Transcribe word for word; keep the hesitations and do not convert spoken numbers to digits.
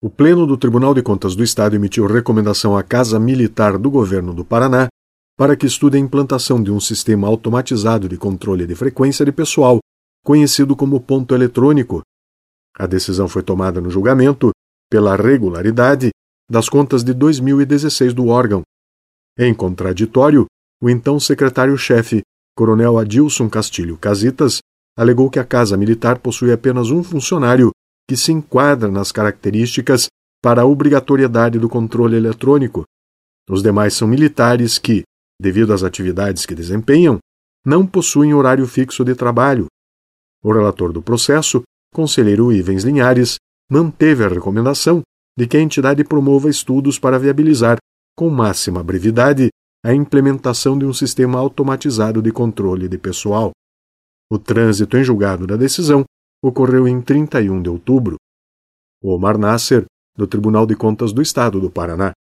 O Pleno do Tribunal de Contas do Estado emitiu recomendação à Casa Militar do Governo do Paraná para que estude a implantação de um sistema automatizado de controle de frequência de pessoal, conhecido como ponto eletrônico. A decisão foi tomada no julgamento pela regularidade das contas de dois mil e dezesseis do órgão. Em contraditório, o então secretário-chefe, Coronel Adilson Castilho Casitas, alegou que a Casa Militar possui apenas um funcionário que se enquadra nas características para a obrigatoriedade do controle eletrônico. Os demais são militares que, devido às atividades que desempenham, não possuem horário fixo de trabalho. O relator do processo, conselheiro Ivens Linhares, manteve a recomendação de que a entidade promova estudos para viabilizar, com máxima brevidade, a implementação de um sistema automatizado de controle de pessoal. O trânsito em julgado da decisão ocorreu em trinta e um de outubro. Omar Nasser, do Tribunal de Contas do Estado do Paraná.